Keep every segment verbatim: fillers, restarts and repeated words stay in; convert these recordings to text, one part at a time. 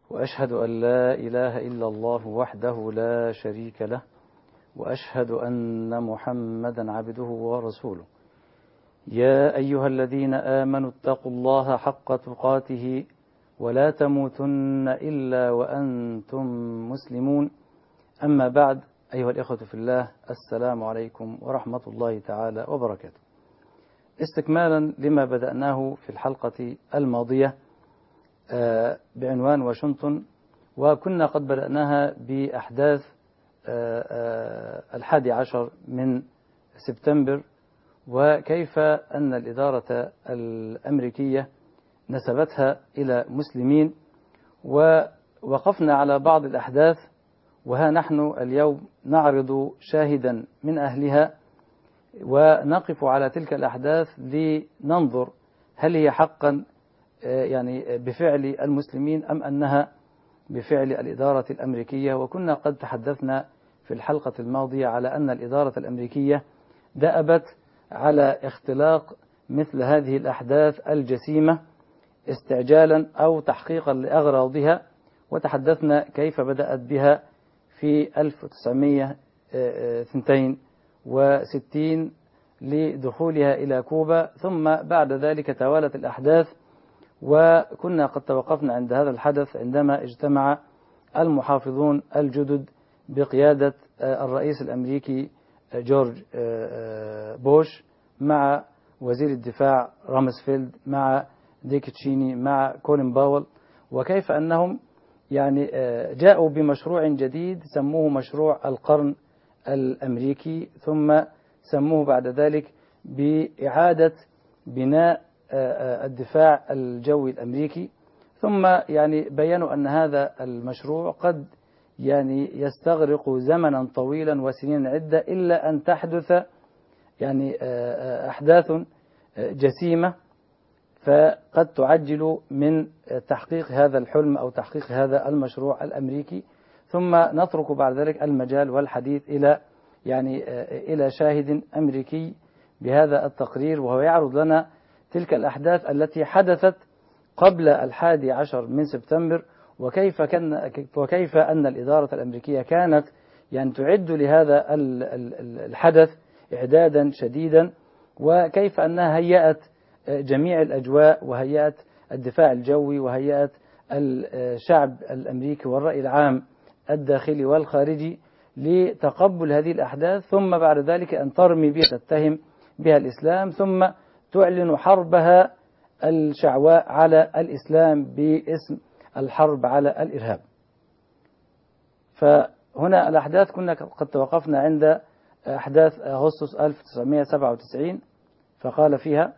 وأشهد أن لا إله إلا الله وحده لا شريك له، وأشهد أن محمدا عبده ورسوله. يا أيها الذين آمنوا اتقوا الله حق تقاته ولا تموتن إلا وأنتم مسلمون. أما بعد، أيها الإخوة في الله، السلام عليكم ورحمة الله تعالى وبركاته. استكمالا لما بدأناه في الحلقة الماضية بعنوان واشنطن، وكنا قد بدأناها بأحداث الحادي عشر من سبتمبر، وكيف أن الإدارة الأمريكية نسبتها إلى مسلمين، ووقفنا على بعض الأحداث، وها نحن اليوم نعرض شاهدا من أهلها ونقف على تلك الأحداث لننظر هل هي حقا يعني بفعل المسلمين أم أنها بفعل الإدارة الأمريكية. وكنا قد تحدثنا في الحلقة الماضية على أن الإدارة الأمريكية دأبت على اختلاق مثل هذه الأحداث الجسيمة استعجالا أو تحقيقا لأغراضها، وتحدثنا كيف بدأت بها في ألف وتسعمائة واثنين وستين لدخولها إلى كوبا، ثم بعد ذلك توالت الأحداث. وكنا قد توقفنا عند هذا الحدث عندما اجتمع المحافظون الجدد بقيادة الرئيس الأمريكي جورج بوش مع وزير الدفاع رامسفيلد مع ديك تشيني مع كولين باول، وكيف أنهم يعني جاءوا بمشروع جديد سموه مشروع القرن الأمريكي، ثم سموه بعد ذلك بإعادة بناء الدفاع الجوي الأمريكي. ثم يعني بيّنوا أن هذا المشروع قد يعني يستغرق زمنا طويلا وسنين عدة إلا أن تحدث يعني أحداث جسيمة فقد تعجل من تحقيق هذا الحلم أو تحقيق هذا المشروع الأمريكي. ثم نترك بعد ذلك المجال والحديث إلى يعني إلى شاهد أمريكي بهذا التقرير، وهو يعرض لنا تلك الأحداث التي حدثت قبل الحادي عشر من سبتمبر، وكيف كان وكيف أن الإدارة الأمريكية كانت يعني تعد لهذا الحدث إعدادا شديدا، وكيف أنها هيأت جميع الأجواء وهيأت الدفاع الجوي وهيأت الشعب الأمريكي والرأي العام الداخلي والخارجي لتقبل هذه الأحداث، ثم بعد ذلك أن ترمي بها تتهم بها الإسلام، ثم تعلن حربها الشعواء على الإسلام باسم الحرب على الإرهاب. فهنا الأحداث كنا قد توقفنا عند أحداث أغسطس ألف وتسعمائة وسبعة وتسعين، فقال فيها: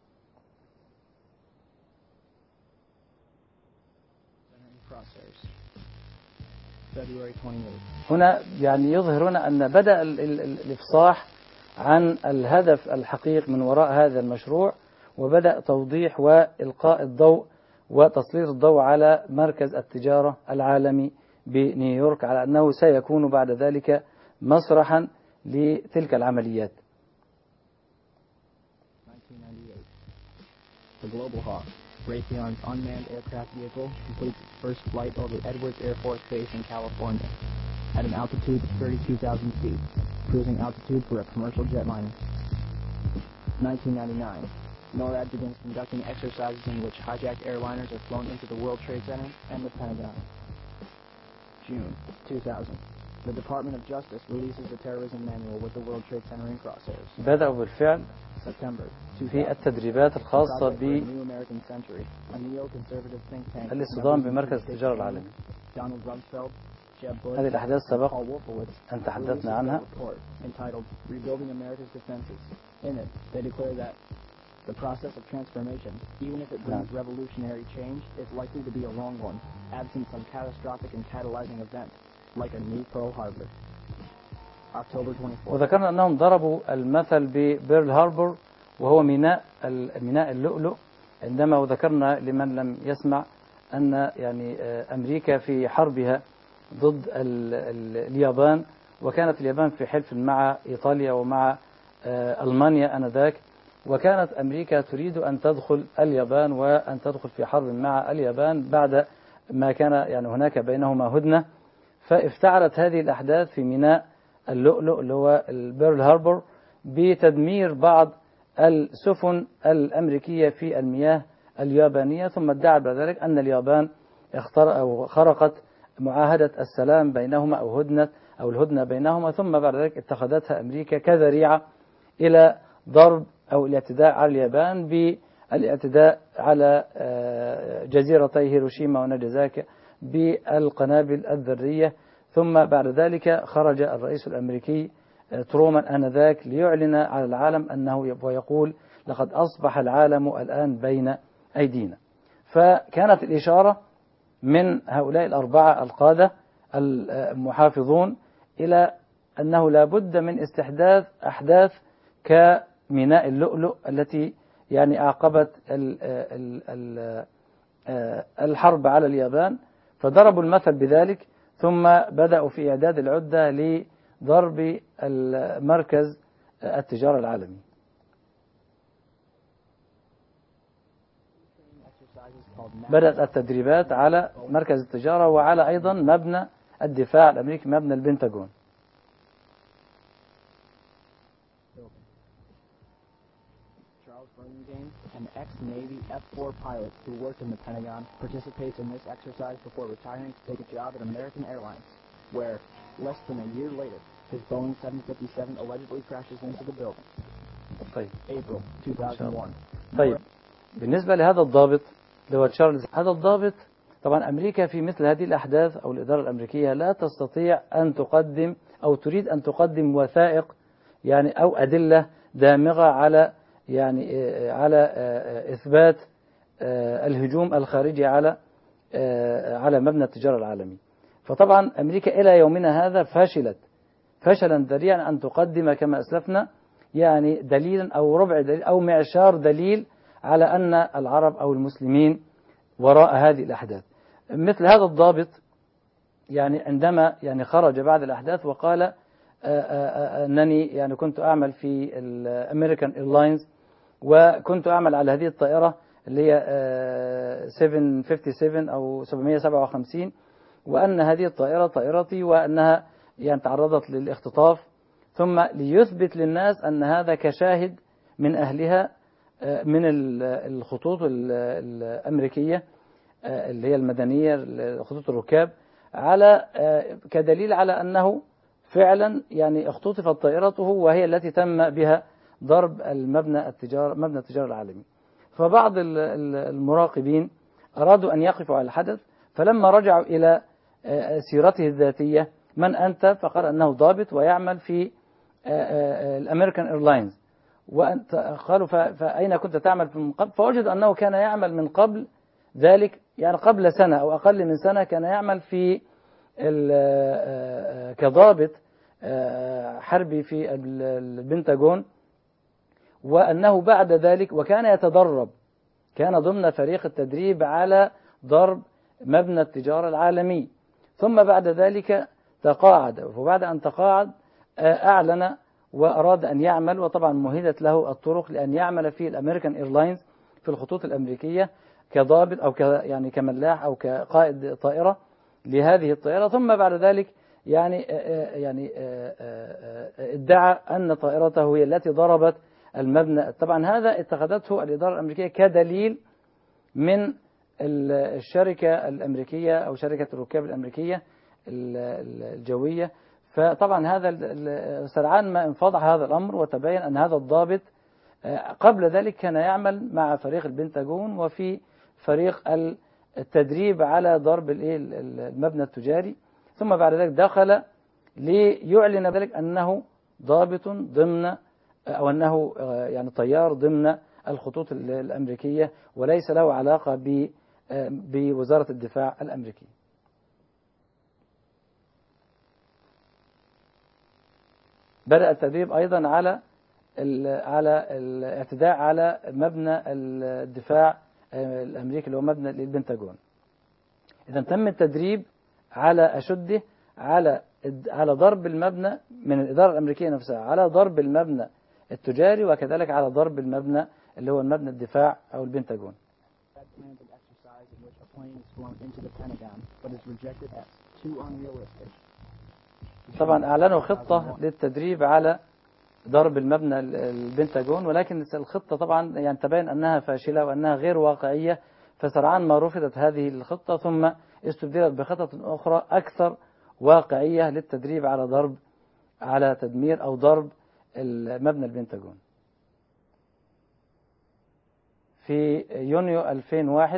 هنا يعني يظهرون أن بدأ الإفصاح عن الهدف الحقيقي من وراء هذا المشروع، وبدأ توضيح وإلقاء الضوء وتسليط الضوء على مركز التجارة العالمي بنيويورك على أنه سيكون بعد ذلك مسرحا لتلك العمليات. The Global Hawk, Raytheon's unmanned aircraft vehicle, completes its first flight over Edwards Air Force Base in California at an altitude of thirty-two thousand feet, cruising altitude for a commercial jetliner. nineteen ninety-nine, NORAD begins conducting exercises in which hijacked airliners are flown into the World Trade Center and the Pentagon. June two thousand, the Department of Justice releases the terrorism manual with the World Trade Center in crosshairs. بدأوا بالفعل September في التدريبات الخاصة بالاصطدام بمركز التجارة العالمي. هذه الأحداث سبق أن تحدثنا عنها. وذكرنا أنهم ضربوا المثل ببيرل هاربور، وهو ميناء ميناء اللؤلؤ، عندما وذكرنا لمن لم يسمع أن يعني أمريكا في حربها ضد ال ال اليابان، وكانت اليابان في حلف مع إيطاليا ومع ألمانيا آنذاك، وكانت أمريكا تريد أن تدخل اليابان وأن تدخل في حرب مع اليابان بعد ما كان يعني هناك بينهما هدنة، فافتعلت هذه الأحداث في ميناء اللؤلؤ اللي هو البيرل هاربور بتدمير بعض السفن الأمريكية في المياه اليابانية، ثم ادعى بعد ذلك أن اليابان اختر أو خرقت معاهدة السلام بينهما أو هدنة أو الهدنة بينهما، ثم بعد ذلك اتخذتها أمريكا كذريعة إلى ضرب أو الاعتداء على اليابان بالاعتداء على جزيرتي هيروشيما وناجازاكي بالقنابل الذرية. ثم بعد ذلك خرج الرئيس الأمريكي ترومان آنذاك ليعلن على العالم أنه ويقول لقد أصبح العالم الآن بين أيدينا. فكانت الإشارة من هؤلاء الأربعة القادة المحافظون إلى أنه لا بد من استحداث أحداث كميناء اللؤلؤ التي يعني أعقبت الحرب على اليابان، فضربوا المثل بذلك، ثم بدأوا في إعداد العدة لضرب المركز التجارة العالمي. بدأت التدريبات على مركز التجارة وعلى أيضا مبنى الدفاع الأمريكي، مبنى البنتاغون. Charles Burlingame, an ex-Navy F four pilot who worked in the Pentagon, participates in this exercise before retiring to take a job at American Airlines, where, less than a year later, his Boeing seven fifty-seven allegedly crashes into the building. طيب. April two thousand one. طيب، بالنسبة لهذا الضابط اللي هو تشارلز، هذا الضابط طبعا أمريكا في مثل هذه الأحداث أو الإدارة الأمريكية لا تستطيع أن تقدم أو تريد أن تقدم وثائق يعني أو أدلة دامغة على يعني على إثبات الهجوم الخارجي على على مبنى التجارة العالمي. فطبعا أمريكا إلى يومنا هذا فشلت فشلا ذريعا أن تقدم كما أسلفنا يعني دليلا أو ربع دليل أو معشار دليل على أن العرب أو المسلمين وراء هذه الأحداث. مثل هذا الضابط يعني عندما يعني خرج بعد الأحداث وقال أنني يعني كنت أعمل في الأمريكان إيرلاينز، وكنت أعمل على هذه الطائرة اللي هي سبعمائة وسبعة وخمسين أو سبعمائة وسبعة وخمسين، وأن هذه الطائرة طائرتي وأنها يعني تعرضت للاختطاف، ثم ليثبت للناس أن هذا كشاهد من أهلها من الخطوط الأمريكية اللي هي المدنية خطوط الركاب، على كدليل على أنه فعلا يعني اختطفت طائرته وهي التي تم بها ضرب المبنى التجارة مبنى التجارة العالمي. فبعض المراقبين أرادوا أن يقفوا على الحدث، فلما رجعوا إلى سيرته الذاتية من أنت؟ فقال أنه ضابط ويعمل في الأمريكان إيرلاينز. وقالوا فأين كنت تعمل من قبل؟ فوجد أنه كان يعمل من قبل ذلك يعني قبل سنة أو أقل من سنة كان يعمل في كضابط حربي في البنتاغون، وأنه بعد ذلك وكان يتدرب كان ضمن فريق التدريب على ضرب مبنى التجارة العالمي، ثم بعد ذلك تقاعد، وبعد أن تقاعد أعلن وأراد أن يعمل، وطبعا مهدت له الطرق لأن يعمل في الأمريكان إيرلاينز في الخطوط الأمريكية كضابط أو ك يعني كملاح أو كقائد طائرة لهذه الطائرة، ثم بعد ذلك يعني يعني ادعى أن طائرته هي التي ضربت المبنى. طبعا هذا اتخذته الإدارة الأمريكية كدليل من الشركة الأمريكية أو شركة الركاب الأمريكية الجوية. فطبعا هذا سرعان ما انفضح هذا الأمر وتبين أن هذا الضابط قبل ذلك كان يعمل مع فريق البنتاغون وفي فريق التدريب على ضرب المبنى التجاري، ثم بعد ذلك دخل ليعلن ذلك أنه ضابط ضمن أو أنه يعني طيار ضمن الخطوط الأمريكية وليس له علاقة بوزارة الدفاع الأمريكية. بدأ التدريب أيضا على على الاعتداء على مبنى الدفاع الأمريكي اللي هو مبنى للبنتاغون. إذا تم التدريب على أشده على على ضرب المبنى من الإدارة الأمريكية نفسها، على ضرب المبنى التجاري وكذلك على ضرب المبنى اللي هو المبنى الدفاع أو البنتاغون. planes flown into the Pentagon, but is rejected as too unrealistic. طبعا أعلنوا خطة للتدريب على ضرب المبنى البنتاجون، ولكن الخطة طبعا يعني تبين أنها فاشلة وأنها غير واقعية، فسرعان ما رفضت هذه الخطة ثم استبدلت بخطط أخرى أكثر واقعية للتدريب على ضرب على تدمير أو ضرب المبنى البنتاجون. في يونيو ألفين وواحد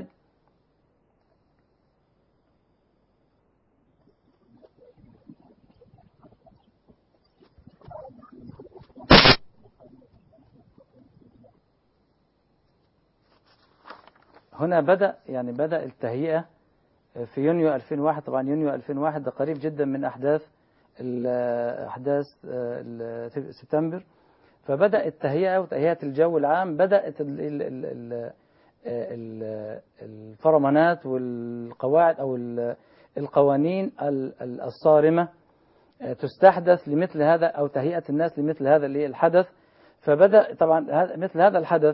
هنا بدأ يعني بدأ التهيئة في يونيو ألفين وواحد. طبعا يونيو ألفين وواحد ده قريب جدا من أحداث أحداث سبتمبر، فبدأ التهيئة وتهيئة الجو العام، بدأت الفرمانات والقواعد أو القوانين الصارمة تستحدث لمثل هذا أو تهيئة الناس لمثل هذا الحدث. فبدأ طبعا مثل هذا الحدث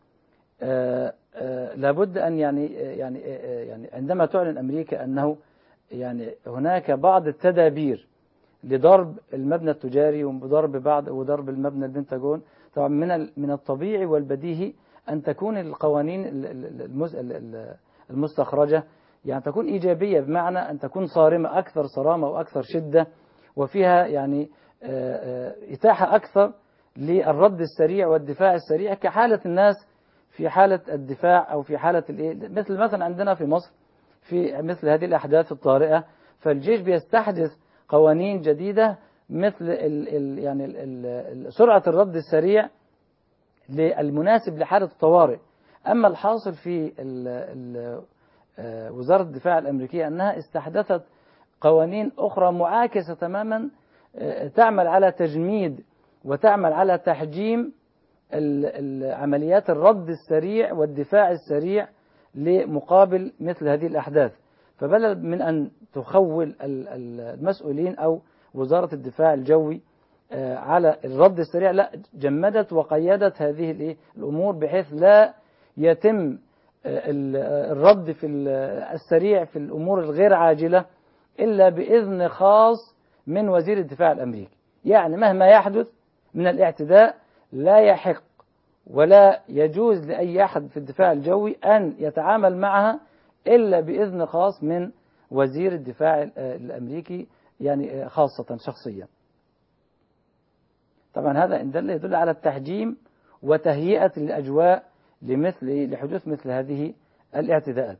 لابد أن يعني يعني يعني عندما تعلن أمريكا أنه يعني هناك بعض التدابير لضرب المبنى التجاري وضرب بعض وضرب المبنى البنتاجون، طبعا من من الطبيعي والبديهي أن تكون القوانين المستخرجة يعني تكون إيجابية، بمعنى أن تكون صارمة أكثر صرامة وأكثر شدة، وفيها يعني إتاحة أكثر للرد السريع والدفاع السريع كحالة الناس في حالة الدفاع أو في حالة مثل مثلا عندنا في مصر في مثل هذه الأحداث الطارئة، فالجيش بيستحدث قوانين جديدة مثل ال ال يعني ال ال سرعة الرد السريع للمناسب لحالة الطوارئ. أما الحاصل في ال ال وزارة الدفاع الأمريكية أنها استحدثت قوانين أخرى معاكسة تماما تعمل على تجميد وتعمل على تحجيم عمليات الرد السريع والدفاع السريع لمقابل مثل هذه الأحداث. فبدل من أن تخول المسؤولين أو وزارة الدفاع الجوي على الرد السريع، لا، جمدت وقيدت هذه الأمور بحيث لا يتم الرد في السريع في الأمور الغير عاجلة إلا بإذن خاص من وزير الدفاع الأمريكي. يعني مهما يحدث من الاعتداء لا يحق ولا يجوز لأي أحد في الدفاع الجوي أن يتعامل معها إلا بإذن خاص من وزير الدفاع الأمريكي، يعني خاصة شخصيا. طبعا هذا إن دل يدل على التحجيم وتهيئة الأجواء لمثل لحدوث مثل هذه الاعتداءات.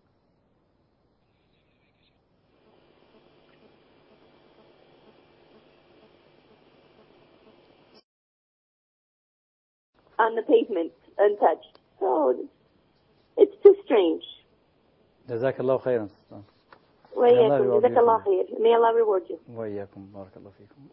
On the pavement, untouched. So it's too strange. جزاك الله خيرا. وإياكم جزاك الله خير. May Allah reward you. وإياكم بارك الله فيكم.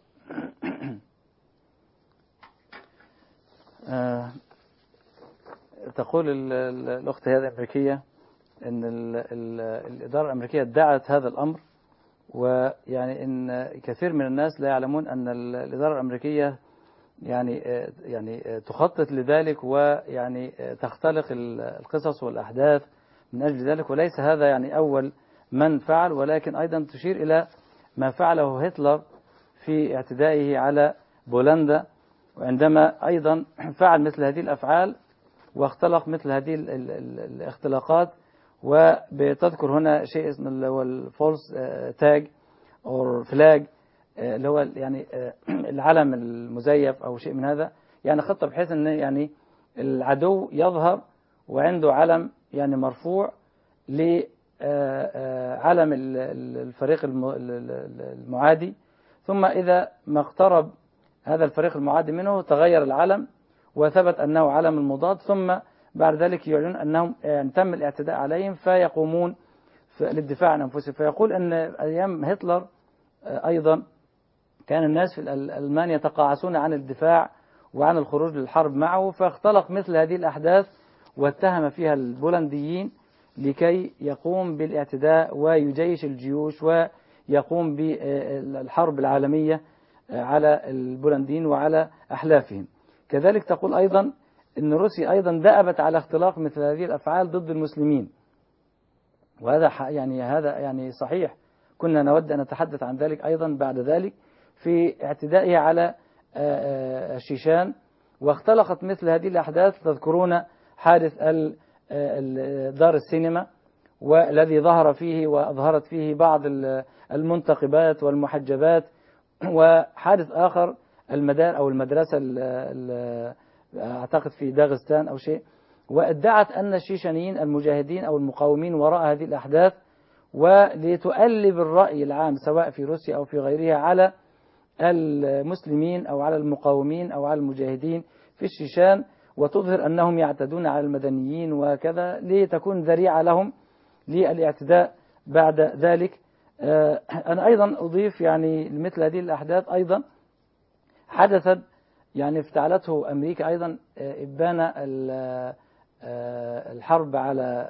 تقول الأخت هذه الأمريكية أن الإدارة الأمريكية ادعت هذا الأمر، ويعني أن كثير من الناس لا يعلمون أن الإدارة الأمريكية يعني يعني تخطط لذلك ويعني تختلق القصص والأحداث من أجل ذلك، وليس هذا يعني أول من فعل، ولكن أيضا تشير إلى ما فعله هتلر في اعتدائه على بولندا، وعندما أيضا فعل مثل هذه الأفعال واختلق مثل هذه الاختلاقات. وبتذكر هنا شيء اسمه اللي هو الفولس تاج أو فلاج، اللي هو يعني العلم المزيف أو شيء من هذا، يعني خطة بحيث أن يعني العدو يظهر وعنده علم يعني مرفوع لعلم الفريق المعادي، ثم إذا ما اقترب هذا الفريق المعادي منه تغير العلم وثبت أنه علم المضاد، ثم بعد ذلك يعلن أنهم يعني تم الاعتداء عليهم فيقومون للدفاع عن أنفسهم. فيقول أن أيام هتلر أيضا كان الناس في الألمان يتقاعسون عن الدفاع وعن الخروج للحرب معه، فاختلق مثل هذه الأحداث واتهم فيها البولنديين لكي يقوم بالاعتداء ويجيش الجيوش ويقوم بالحرب العالمية على البولنديين وعلى أحلافهم. كذلك تقول أيضا أن روسيا أيضا دأبت على اختلاق مثل هذه الأفعال ضد المسلمين، وهذا يعني هذا يعني صحيح، كنا نود أن نتحدث عن ذلك أيضا بعد ذلك في اعتدائه على الشيشان. واختلقت مثل هذه الأحداث، تذكرون حادث دار السينما والذي ظهر فيه وأظهرت فيه بعض المنتقبات والمحجبات، وحادث آخر المدار أو المدرسة أعتقد في داغستان أو شيء، وادعت أن الشيشانيين المجاهدين أو المقاومين وراء هذه الأحداث، ولتؤلب الرأي العام سواء في روسيا أو في غيرها على المسلمين أو على المقاومين أو على المجاهدين في الشيشان، وتظهر أنهم يعتدون على المدنيين وكذا، لتكون ذريعة لهم للاعتداء بعد ذلك. أنا أيضا أضيف يعني مثل هذه الأحداث أيضا حدثت يعني افتعلته أمريكا أيضا إبان الحرب على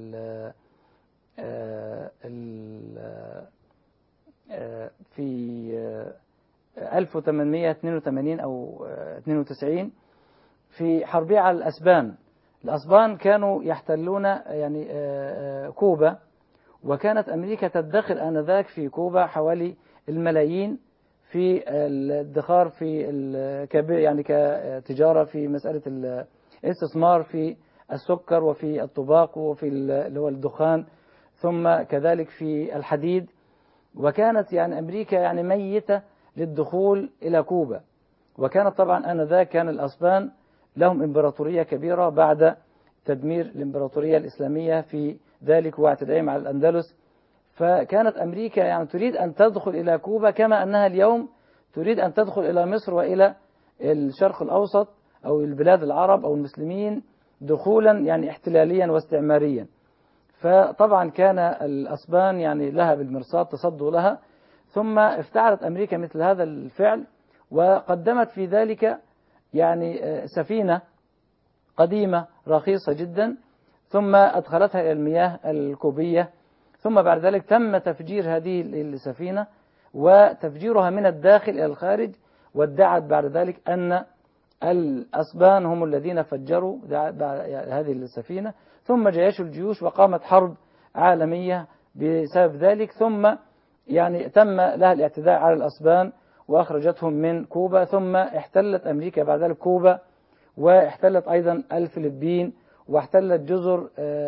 في ألف وثمانمائة واثنين وثمانين أو اثنين وتسعين في حربها على الأسبان. الأسبان كانوا يحتلون يعني كوبا، وكانت أمريكا تدخر آنذاك في كوبا حوالي الملايين في الادخار في يعني كتجارة في مسألة الاستثمار في السكر وفي الطباق وفي اللي هو الدخان، ثم كذلك في الحديد. وكانت يعني أمريكا يعني ميتة للدخول إلى كوبا. وكانت طبعا آنذاك كان الأسبان لهم إمبراطورية كبيرة بعد تدمير الإمبراطورية الإسلامية في ذلك واعتدائهم على الأندلس. فكانت أمريكا يعني تريد أن تدخل إلى كوبا كما أنها اليوم تريد أن تدخل إلى مصر وإلى الشرق الأوسط أو البلاد العرب أو المسلمين دخولا يعني احتلاليا واستعماريا. فطبعا كان الأسبان يعني لها بالمرصاد تصدوا لها، ثم افتعلت أمريكا مثل هذا الفعل، وقدمت في ذلك يعني سفينة قديمة رخيصة جدا، ثم أدخلتها إلى المياه الكوبية، ثم بعد ذلك تم تفجير هذه السفينة وتفجيرها من الداخل إلى الخارج، وادعت بعد ذلك أن الأسبان هم الذين فجروا هذه السفينة، ثم جيش الجيوش وقامت حرب عالمية بسبب ذلك، ثم يعني تم لها الاعتداء على الأسبان وأخرجتهم من كوبا. ثم احتلت أمريكا بعد ذلك كوبا، واحتلت أيضا الفلبين، واحتلت جزر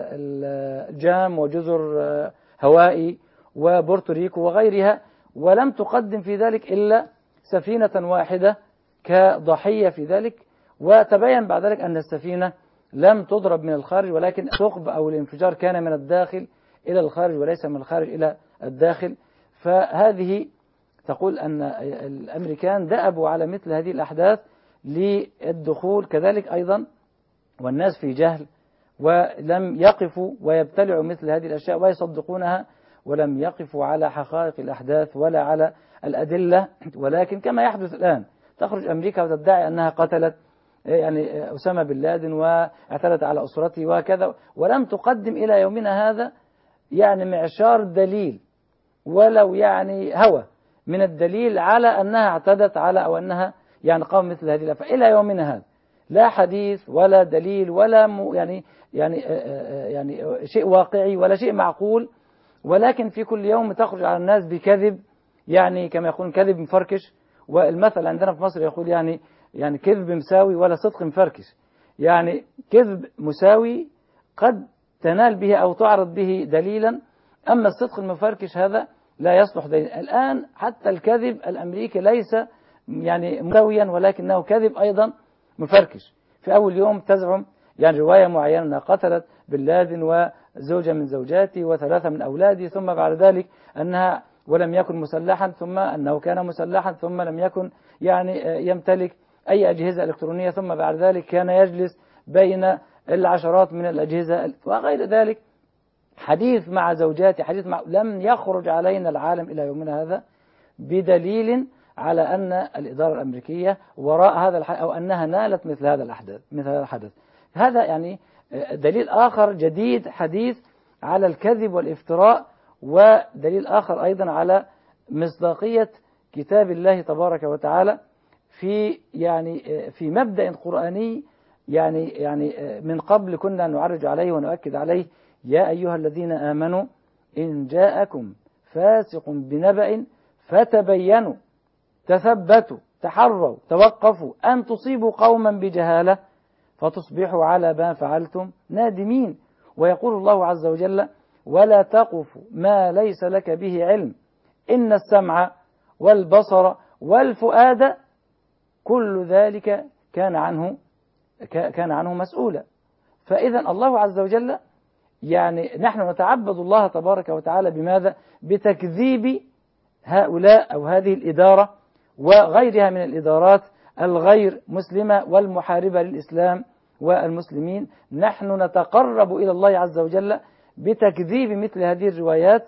الجام وجزر هوائي وبورتوريكو وغيرها، ولم تقدم في ذلك إلا سفينة واحدة كضحية في ذلك. وتبين بعد ذلك أن السفينة لم تضرب من الخارج، ولكن الثقب أو الانفجار كان من الداخل إلى الخارج وليس من الخارج إلى الداخل. فهذه تقول أن الأمريكان دأبوا على مثل هذه الأحداث للدخول كذلك أيضا، والناس في جهل ولم يقفوا ويبتلعوا مثل هذه الأشياء ويصدقونها، ولم يقفوا على حقائق الأحداث ولا على الأدلة. ولكن كما يحدث الآن تخرج أمريكا وتدعي أنها قتلت يعني أسامة بن لادن واعتدت على أسرته وكذا، ولم تقدم إلى يومنا هذا يعني معشار دليل ولو يعني هوى من الدليل على أنها اعتدت على أو أنها يعني قام مثل هذه الأفعال. إلى يومنا هذا لا حديث ولا دليل ولا م يعني يعني يعني شيء واقعي ولا شيء معقول، ولكن في كل يوم تخرج على الناس بكذب، يعني كما يقولون كذب مفركش. والمثل عندنا في مصر يقول يعني يعني كذب مساوي ولا صدق مفركش، يعني كذب مساوي قد تنال به أو تعرض به دليلا، أما الصدق المفركش هذا لا يصلح دليلا. الآن حتى الكذب الأمريكي ليس يعني مساويا، ولكنه كذب أيضا مفركش. في أول يوم تزعم يعني رواية معينة أنها قتلت بن لادن وزوجة من زوجاتي وثلاثة من أولادي، ثم بعد ذلك أنها ولم يكن مسلحا، ثم أنه كان مسلحا، ثم لم يكن يعني يمتلك أي أجهزة إلكترونية، ثم بعد ذلك كان يجلس بين العشرات من الأجهزة وغير ذلك. حديث مع زوجاتي، حديث مع لم يخرج علينا العالم إلى يومنا هذا بدليل على أن الإدارة الأمريكية وراء هذا الحدث أو أنها نالت مثل هذا الأحداث مثل هذا الحدث. هذا يعني دليل آخر جديد حديث على الكذب والافتراء، ودليل آخر أيضا على مصداقية كتاب الله تبارك وتعالى في يعني في مبدأ قرآني يعني يعني من قبل كنا نعرج عليه ونؤكد عليه، يا أيها الذين آمنوا إن جاءكم فاسق بنبأ فتبينوا تثبتوا تحروا توقفوا أن تصيبوا قوما بجهالة فتصبحوا على ما فعلتم نادمين. ويقول الله عز وجل ولا تقف ما ليس لك به علم إن السمع والبصر والفؤاد كل ذلك كان عنه كان عنه مسؤولا. فإذا الله عز وجل يعني نحن نتعبد الله تبارك وتعالى بماذا؟ بتكذيب هؤلاء أو هذه الإدارة وغيرها من الإدارات الغير مسلمة والمحاربة للإسلام والمسلمين. نحن نتقرب إلى الله عز وجل بتكذيب مثل هذه الروايات،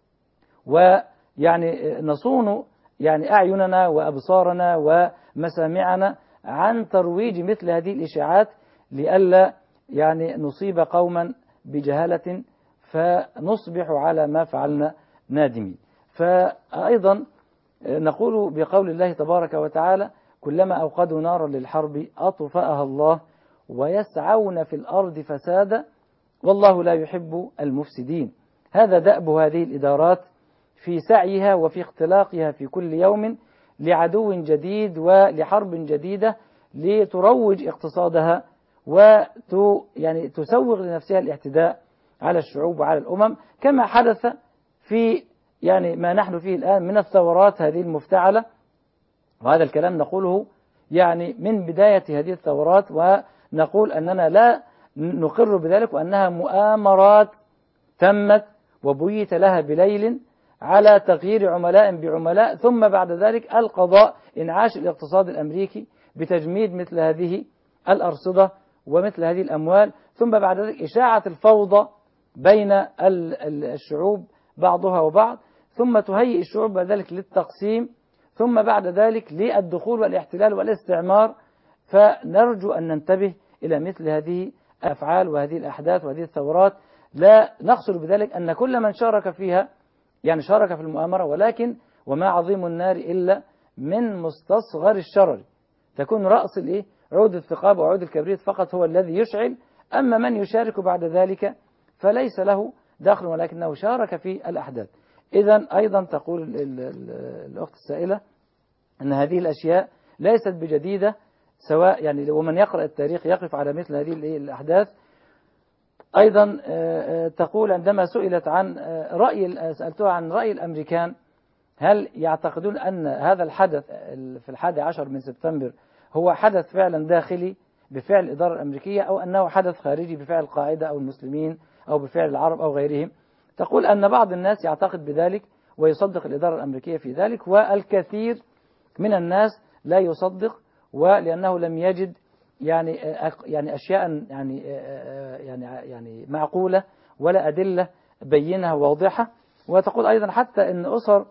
ويعني نصون يعني أعيننا وأبصارنا ومسامعنا عن ترويج مثل هذه الإشاعات لئلا يعني نصيب قوما بجهالة فنصبح على ما فعلنا نادمين. فأيضا نقول بقول الله تبارك وتعالى كلما أوقدوا نارا للحرب أطفأها الله ويسعون في الأرض فسادا والله لا يحب المفسدين. هذا دأب هذه الإدارات في سعيها وفي اختلاقها في كل يوم لعدو جديد ولحرب جديدة لتروج اقتصادها وت يعني تسوغ لنفسها الاعتداء على الشعوب وعلى الأمم، كما حدث في يعني ما نحن فيه الآن من الثورات هذه المفتعلة. وهذا الكلام نقوله يعني من بداية هذه الثورات، ونقول أننا لا نقر بذلك وأنها مؤامرات تمت وبيت لها بليل على تغيير عملاء بعملاء، ثم بعد ذلك القضاء انعاش الاقتصاد الأمريكي بتجميد مثل هذه الأرصدة ومثل هذه الأموال، ثم بعد ذلك إشاعة الفوضى بين الشعوب بعضها وبعض، ثم تهيئ الشعوب بعد ذلك للتقسيم، ثم بعد ذلك للدخول والاحتلال والاستعمار. فنرجو أن ننتبه إلى مثل هذه الأفعال وهذه الأحداث وهذه الثورات. لا نقصد بذلك أن كل من شارك فيها يعني شارك في المؤامرة، ولكن وما عظيم النار إلا من مستصغر الشرر. تكون رأس الإيه؟ عود الثقاب وعود الكبريت فقط هو الذي يشعل، أما من يشارك بعد ذلك فليس له دخل ولكنه شارك في الأحداث. إذن أيضا تقول ال ال ال الأخت السائلة أن هذه الأشياء ليست بجديدة، سواء يعني ومن يقرأ التاريخ يقف على مثل هذه الأحداث. أيضا تقول عندما سئلت عن رأي سألتها عن رأي الأمريكان هل يعتقدون أن هذا الحدث في الحادي عشر من سبتمبر هو حدث فعلا داخلي بفعل الإدارة الأمريكية أو أنه حدث خارجي بفعل القاعدة أو المسلمين أو بفعل العرب أو غيرهم. تقول أن بعض الناس يعتقد بذلك ويصدق الإدارة الأمريكية في ذلك، والكثير من الناس لا يصدق، ولأنه لم يجد يعني يعني أشياء يعني يعني يعني معقولة ولا أدلة بينة واضحة. وتقول أيضا حتى أن أسر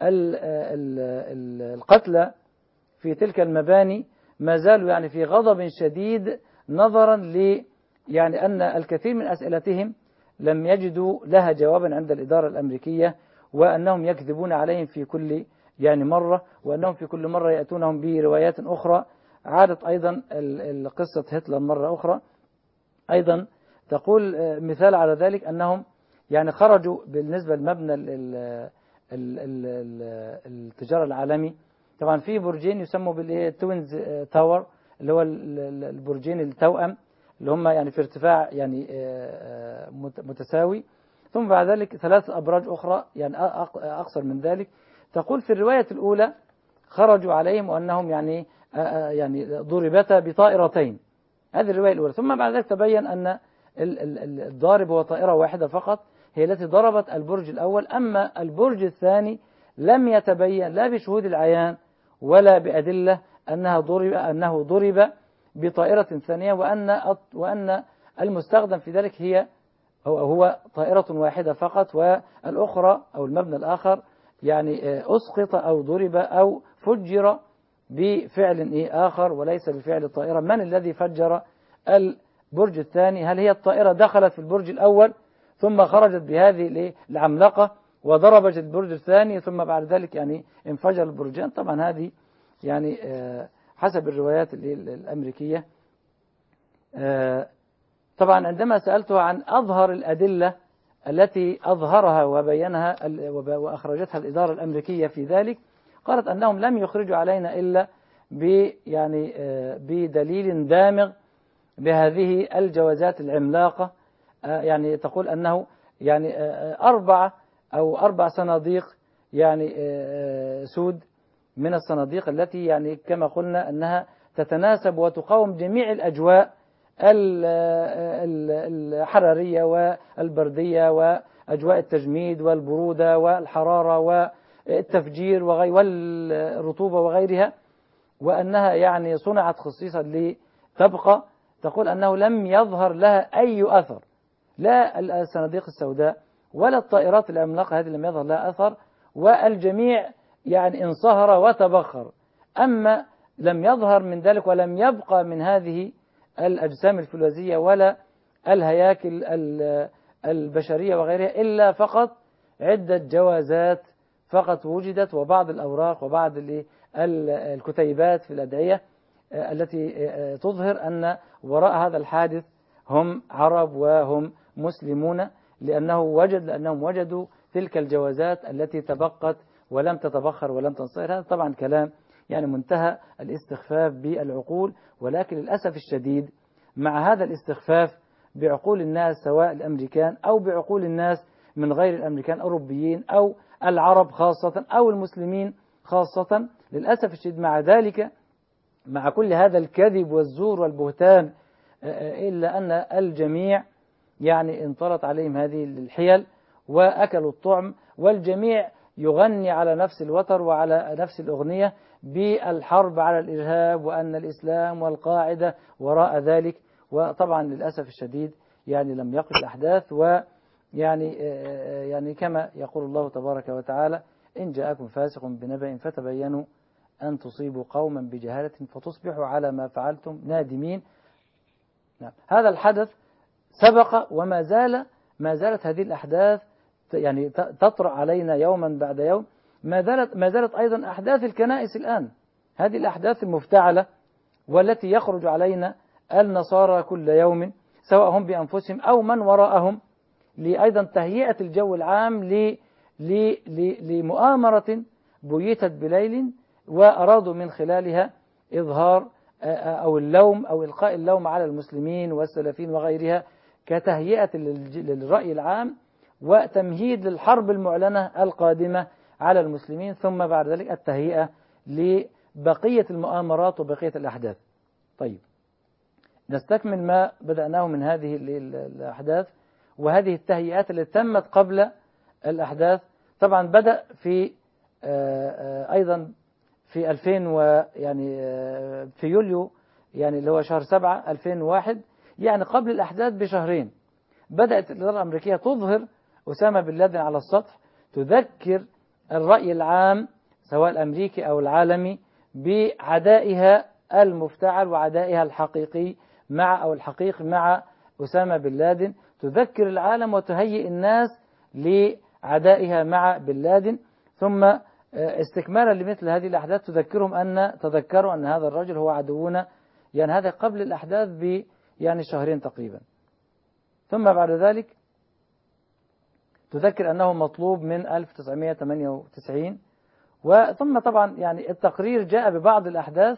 القتلى في تلك المباني ما زالوا يعني في غضب شديد نظرا ل يعني أن الكثير من أسئلتهم لم يجدوا لها جوابا عند الإدارة الأمريكية، وأنهم يكذبون عليهم في كل يعني مرة، وأنهم في كل مرة يأتونهم بروايات أخرى. عادت أيضا قصة هتلر مرة أخرى. أيضا تقول مثال على ذلك أنهم يعني خرجوا بالنسبة لمبنى التجارة العالمي، طبعا في برجين يسموا بالتوينز تاور اللي هو البرجين التوأم اللي هم يعني في ارتفاع يعني متساوي، ثم بعد ذلك ثلاث أبراج أخرى يعني أقصر من ذلك. تقول في الرواية الأولى خرجوا عليهم وأنهم يعني يعني ضربتا بطائرتين، هذه الرواية الأولى. ثم بعد ذلك تبين أن الضارب هو طائرة واحدة فقط هي التي ضربت البرج الأول، أما البرج الثاني لم يتبين لا بشهود العيان ولا بأدلة أنها ضرب أنه ضرب بطائرة ثانية، وأن وأن المستخدم في ذلك هي هو هو طائرة واحدة فقط، والأخرى أو المبنى الآخر يعني أسقط أو ضرب أو فجر بفعل آخر وليس بفعل الطائرة. من الذي فجر البرج الثاني؟ هل هي الطائرة دخلت في البرج الأول ثم خرجت بهذه العملاقة وضربت البرج الثاني ثم بعد ذلك يعني انفجر البرجان؟ طبعا هذه يعني حسب الروايات الأمريكية. طبعا عندما سألته عن أظهر الأدلة التي أظهرها وبينها وأخرجتها الإدارة الأمريكية في ذلك، قالت أنهم لم يخرجوا علينا إلا ب يعني بدليل دامغ بهذه الجوازات العملاقة. يعني تقول أنه يعني أربعة أو أربع صناديق يعني سود من الصناديق التي يعني كما قلنا أنها تتناسب وتقاوم جميع الأجواء الحرارية والبردية وأجواء التجميد والبرودة والحرارة والتفجير والرطوبة وغيرها، وأنها يعني صنعت خصيصا لتبقى. تقول أنه لم يظهر لها أي أثر، لا الصناديق السوداء ولا الطائرات العملاقة هذه لم يظهر لها أثر، والجميع يعني انصهر وتبخر. أما لم يظهر من ذلك ولم يبقى من هذه الأجسام الفلزية ولا الهياكل البشرية وغيرها إلا فقط عدة جوازات فقط وجدت، وبعض الأوراق وبعض الكتيبات في الأدعية التي تظهر أن وراء هذا الحادث هم عرب وهم مسلمون، لأنه وجد لأنهم وجدوا تلك الجوازات التي تبقت ولم تتبخر ولم تنصهر. هذا طبعا كلام يعني منتهى الاستخفاف بالعقول، ولكن للأسف الشديد مع هذا الاستخفاف بعقول الناس سواء الأمريكان أو بعقول الناس من غير الأمريكان أوروبيين أو العرب خاصة أو المسلمين خاصة، للأسف الشديد مع ذلك مع كل هذا الكذب والزور والبهتان إلا أن الجميع يعني انطلت عليهم هذه الحيل وأكلوا الطعم، والجميع يغني على نفس الوتر وعلى نفس الأغنية بالحرب على الإرهاب وأن الإسلام والقاعدة وراء ذلك. وطبعا للأسف الشديد يعني لم يقف الأحداث، ويعني يعني كما يقول الله تبارك وتعالى: إن جاءكم فاسق بنبأ فتبينوا أن تصيبوا قوما بجهالة فتصبحوا على ما فعلتم نادمين. نعم. هذا الحدث سبق وما زال ما زالت هذه الأحداث يعني تطرأ علينا يوما بعد يوم. ما زالت ما زالت أيضا أحداث الكنائس الآن، هذه الأحداث المفتعلة والتي يخرج علينا النصارى كل يوم سواء هم بأنفسهم أو من وراءهم لأيضا تهيئة الجو العام لمؤامرة بيتت بليل، وأرادوا من خلالها إظهار أو اللوم أو إلقاء اللوم على المسلمين والسلفيين وغيرها كتهيئة للرأي العام وتمهيد للحرب المعلنة القادمة على المسلمين، ثم بعد ذلك التهيئة لبقية المؤامرات وبقية الأحداث. طيب نستكمل ما بدأناه من هذه الأحداث وهذه التهيئات التي تمت قبل الأحداث. طبعا بدأ في أيضا في ألفين ويعني في يوليو يعني اللي هو شهر سبعة ألفين وواحد، يعني قبل الأحداث بشهرين بدأت الإدارة الأمريكية تظهر أسامة بن لادن على السطح، تذكر الرأي العام سواء الأمريكي أو العالمي بعدائها المفتعل وعدائها الحقيقي مع أو الحقيقي مع أسامة بن لادن، تذكر العالم وتهيئ الناس لعدائها مع بن لادن، ثم استكمالا لمثل هذه الأحداث تذكرهم أن تذكروا أن هذا الرجل هو عدونا، يعني هذا قبل الأحداث ب يعني شهرين تقريبا. ثم بعد ذلك تذكر أنه مطلوب من ألف وتسعمائة وثمانية وتسعين، وثم طبعا يعني التقرير جاء ببعض الأحداث،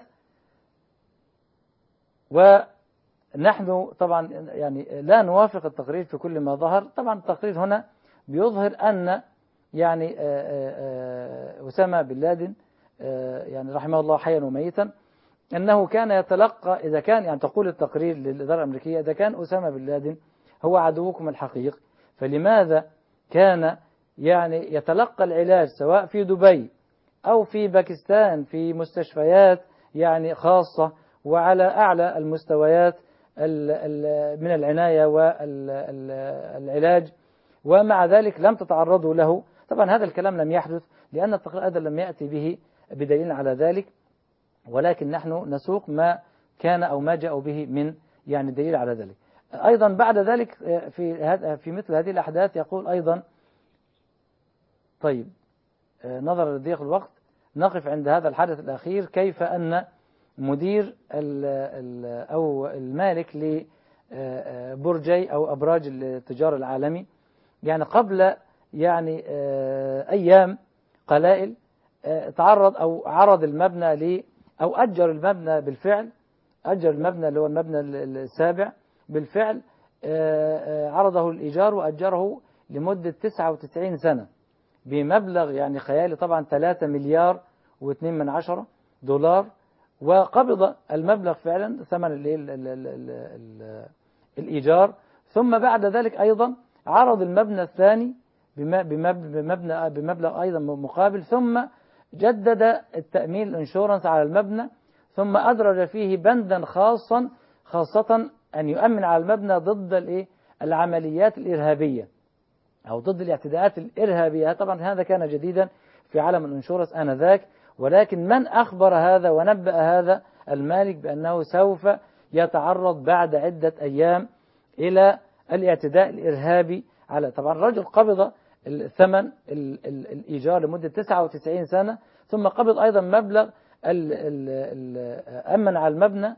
ونحن طبعا يعني لا نوافق التقرير في كل ما ظهر. طبعا التقرير هنا بيظهر أن يعني أسامة بن لادن يعني رحمه الله حيا وميتا أنه كان يتلقى إذا كان يعني تقول التقرير للإدارة الأمريكية إذا كان أسامة بن لادن هو عدوكم الحقيقي فلماذا كان يعني يتلقى العلاج سواء في دبي أو في باكستان في مستشفيات يعني خاصة وعلى أعلى المستويات من العناية والعلاج، ومع ذلك لم تتعرضوا له. طبعا هذا الكلام لم يحدث لأن التقرير هذا لم يأتي به بدليل على ذلك، ولكن نحن نسوق ما كان أو ما جاءوا به من يعني دليل على ذلك. أيضا بعد ذلك في في مثل هذه الأحداث يقول أيضا طيب نظرا لضيق الوقت نقف عند هذا الحدث الأخير، كيف أن مدير ال ال أو المالك برجي أو أبراج التجارة العالمي، يعني قبل يعني أيام قلائل تعرض أو عرض المبنى ل أو أجر المبنى بالفعل، أجر المبنى اللي هو المبنى السابع بالفعل، عرضه الإيجار وأجره لمدة تسعة وتسعين سنة بمبلغ يعني خيالي طبعا ثلاثة مليار واثنين من عشرة دولار، وقبض المبلغ فعلا ثمن ال ال ال ال ال الإيجار. ثم بعد ذلك أيضا عرض المبنى الثاني بمبنى بمبلغ أيضا مقابل، ثم جدد التأمين الانشورنس على المبنى، ثم أدرج فيه بندا خاصا خاصة أن يؤمن على المبنى ضد الإيه العمليات الإرهابية أو ضد الاعتداءات الإرهابية. طبعا هذا كان جديدا في عالم الانشورنس آنذاك، ولكن من أخبر هذا ونبأ هذا المالك بأنه سوف يتعرض بعد عدة أيام إلى الاعتداء الإرهابي على، طبعا الرجل قبض الثمن الإيجار لمدة تسعة وتسعين سنة، ثم قبض أيضا مبلغ أمن على المبنى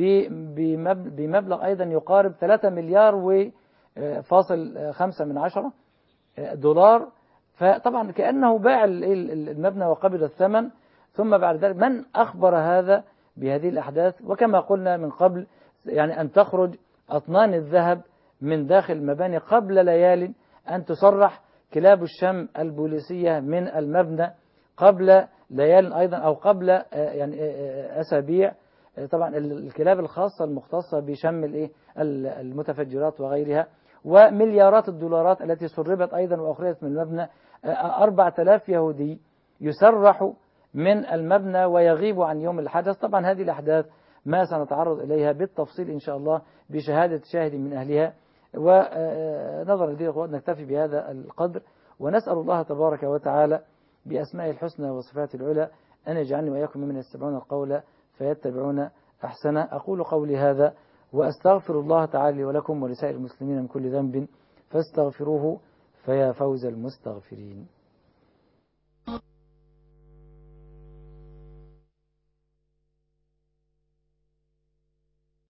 بمبلغ أيضا يقارب ثلاثة مليار وفاصل خمسة من عشرة دولار. فطبعا كأنه باع المبنى وقبض الثمن. ثم بعد ذلك من أخبر هذا بهذه الأحداث؟ وكما قلنا من قبل يعني أن تخرج أطنان الذهب من داخل المباني قبل ليال، أن تصرح كلاب الشم البوليسية من المبنى قبل ليال أيضا أو قبل يعني أسابيع، طبعا الكلاب الخاصة المختصة بشم الإيه المتفجرات وغيرها، ومليارات الدولارات التي سربت أيضا وأخرجت من المبنى. أربعة آلاف يهودي يسرح من المبنى ويغيب عن يوم الحدث. طبعا هذه الأحداث ما سنتعرض إليها بالتفصيل إن شاء الله بشهادة شاهد من أهلها. ونظرا لذلك نكتفي بهذا القدر، ونسأل الله تبارك وتعالى بأسماء الحسنى وصفات العلى أن يجعلني وإياكم ممن يستمعون القول فيتبعون أحسنه. أقول قولي هذا وأستغفر الله تعالى ولكم ولسائر المسلمين من كل ذنب فاستغفروه فيا فوز المستغفرين.